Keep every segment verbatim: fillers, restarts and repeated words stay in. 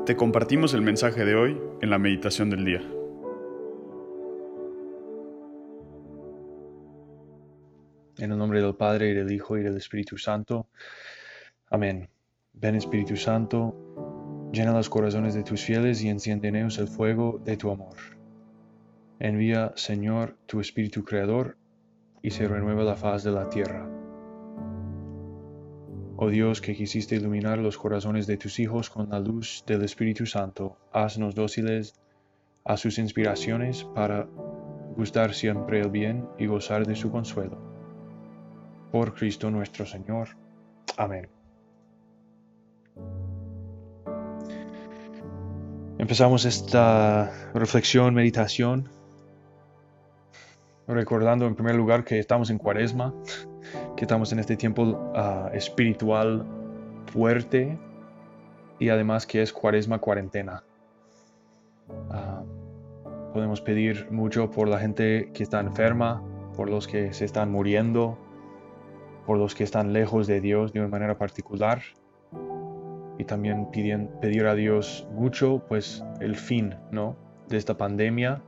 Te compartimos el mensaje de hoy en la meditación del día. En el nombre del Padre, y del Hijo, y del Espíritu Santo. Amén. Ven, Espíritu Santo, llena los corazones de tus fieles y enciende en ellos el fuego de tu amor. Envía, Señor, tu Espíritu Creador, y se renueva la faz de la tierra. Oh Dios, que quisiste iluminar los corazones de tus hijos con la luz del Espíritu Santo, haznos dóciles a sus inspiraciones para gustar siempre el bien y gozar de su consuelo. Por Cristo nuestro Señor. Amén. Empezamos esta reflexión, meditación, recordando en primer lugar que estamos en Cuaresma, que estamos en este tiempo uh, espiritual fuerte y además que es Cuaresma cuarentena. Uh, podemos pedir mucho por la gente que está enferma, por los que se están muriendo, por los que están lejos de Dios de una manera particular. Y también pidien, pedir a Dios mucho, pues, el fin, ¿no?, de esta pandemia.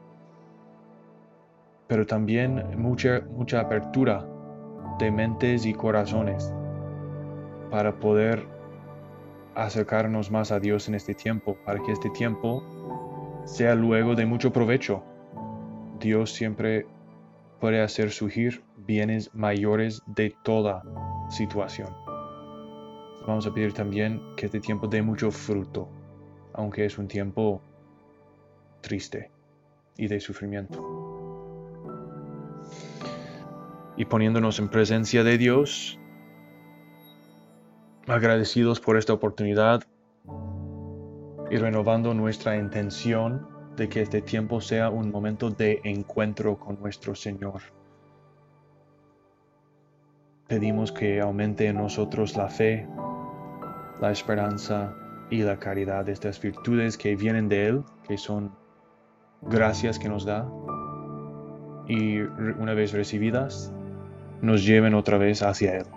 Pero también mucha, mucha apertura de mentes y corazones para poder acercarnos más a Dios en este tiempo, para que este tiempo sea luego de mucho provecho. Dios siempre puede hacer surgir bienes mayores de toda situación. Vamos a pedir también que este tiempo dé mucho fruto, aunque es un tiempo triste y de sufrimiento. Y poniéndonos en presencia de Dios, agradecidos por esta oportunidad y renovando nuestra intención de que este tiempo sea un momento de encuentro con nuestro Señor. Pedimos que aumente en nosotros la fe, la esperanza y la caridad, estas virtudes que vienen de Él, que son gracias que nos da, y una vez recibidas, nos lleven otra vez hacia Él.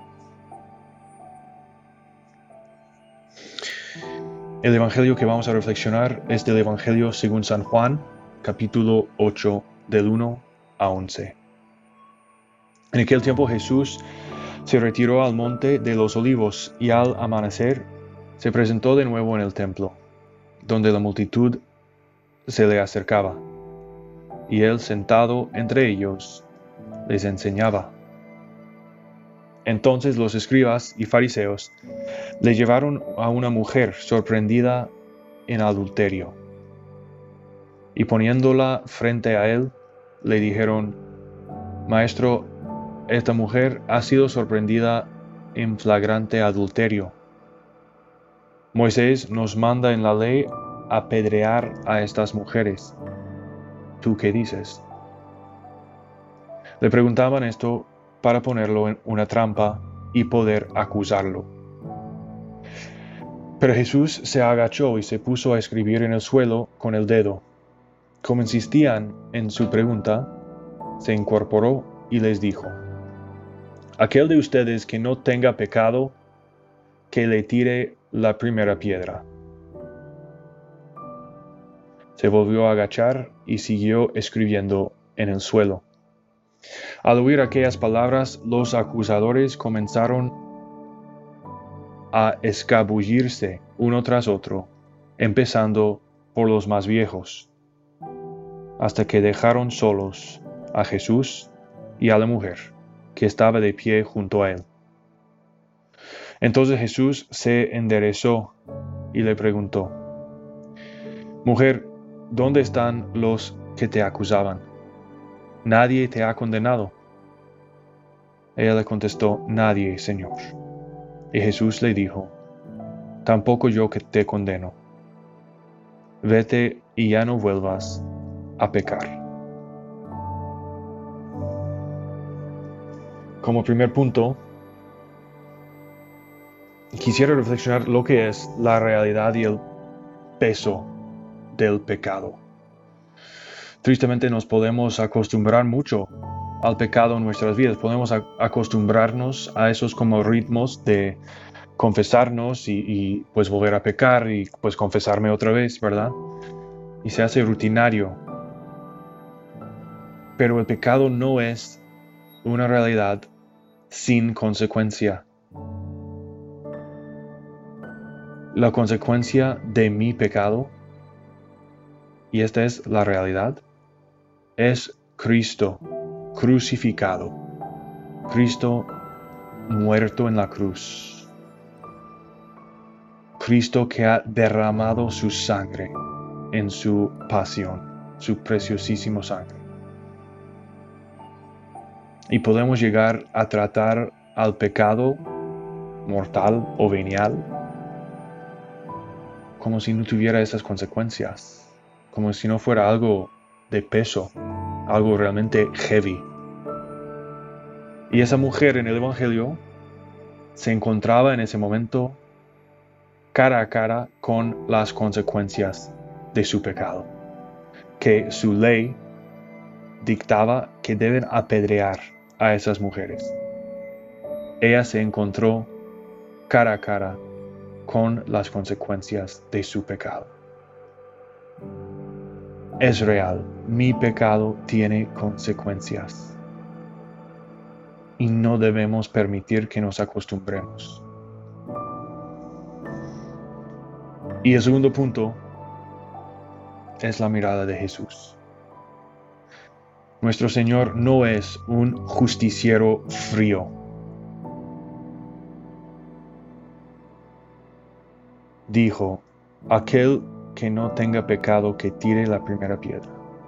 El Evangelio que vamos a reflexionar es del Evangelio según San Juan, capítulo ocho, del uno a once. En aquel tiempo Jesús se retiró al monte de los Olivos y al amanecer se presentó de nuevo en el templo, donde la multitud se le acercaba, y él sentado entre ellos les enseñaba. Entonces los escribas y fariseos le llevaron a una mujer sorprendida en adulterio, y poniéndola frente a él, le dijeron: Maestro, esta mujer ha sido sorprendida en flagrante adulterio. Moisés nos manda en la ley apedrear a estas mujeres. ¿Tú qué dices? Le preguntaban esto para ponerlo en una trampa y poder acusarlo. Pero Jesús se agachó y se puso a escribir en el suelo con el dedo. Como insistían en su pregunta, se incorporó y les dijo: Aquel de ustedes que no tenga pecado, que le tire la primera piedra. Se volvió a agachar y siguió escribiendo en el suelo. Al oír aquellas palabras, los acusadores comenzaron a escabullirse uno tras otro, empezando por los más viejos, hasta que dejaron solos a Jesús y a la mujer, que estaba de pie junto a él. Entonces Jesús se enderezó y le preguntó: Mujer, ¿dónde están los que te acusaban? ¿Nadie te ha condenado? Ella le contestó: Nadie, Señor. Y Jesús le dijo: Tampoco yo que te condeno. Vete y ya no vuelvas a pecar. Como primer punto, quisiera reflexionar lo que es la realidad y el peso del pecado. Tristemente nos podemos acostumbrar mucho al pecado en nuestras vidas. Podemos a- acostumbrarnos a esos como ritmos de confesarnos y, y pues volver a pecar y pues confesarme otra vez, ¿verdad? Y se hace rutinario. Pero el pecado no es una realidad sin consecuencia. La consecuencia de mi pecado, y esta es la realidad, es Cristo crucificado, Cristo muerto en la cruz, Cristo que ha derramado su sangre en su pasión, su preciosísimo sangre. Y podemos llegar a tratar al pecado mortal o venial como si no tuviera esas consecuencias, como si no fuera algo de peso, algo realmente heavy. Y esa mujer en el Evangelio se encontraba en ese momento cara a cara con las consecuencias de su pecado, que su ley dictaba que deben apedrear a esas mujeres. Ella se encontró cara a cara con las consecuencias de su pecado. Es real, mi pecado tiene consecuencias y no debemos permitir que nos acostumbremos. Y el segundo punto es la mirada de Jesús. Nuestro Señor no es un justiciero frío. Dijo, aquel que no tenga pecado que tire la primera piedra.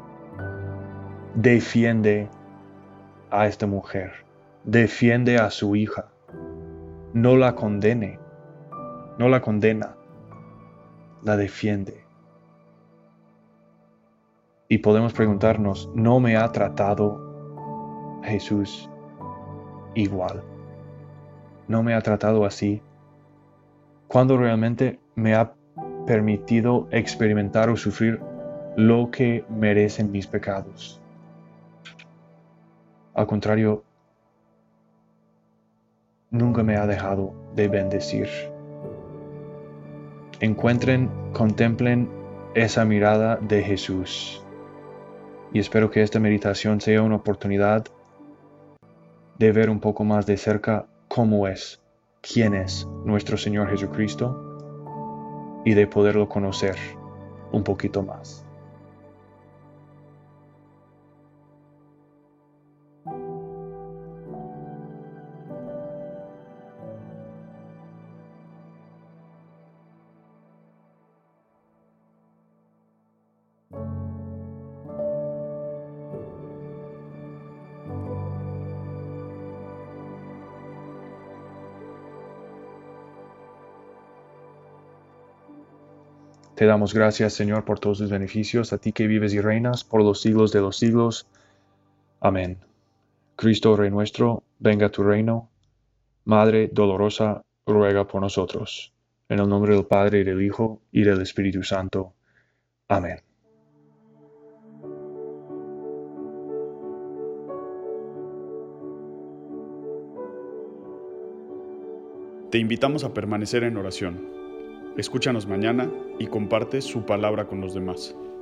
Defiende a esta mujer, defiende a su hija, no la condene, no la condena, la defiende. Y podemos preguntarnos, ¿no me ha tratado Jesús igual? ¿No me ha tratado así? ¿Cuándo realmente me ha permitido experimentar o sufrir lo que merecen mis pecados? Al contrario, nunca me ha dejado de bendecir. Encuentren, contemplen esa mirada de Jesús. Y espero que esta meditación sea una oportunidad de ver un poco más de cerca cómo es, quién es nuestro Señor Jesucristo y de poderlo conocer un poquito más. Te damos gracias, Señor, por todos tus beneficios, a ti que vives y reinas por los siglos de los siglos. Amén. Cristo, Rey nuestro, venga a tu reino. Madre dolorosa, ruega por nosotros. En el nombre del Padre, y del Hijo, y del Espíritu Santo. Amén. Te invitamos a permanecer en oración. Escúchanos mañana y comparte su palabra con los demás.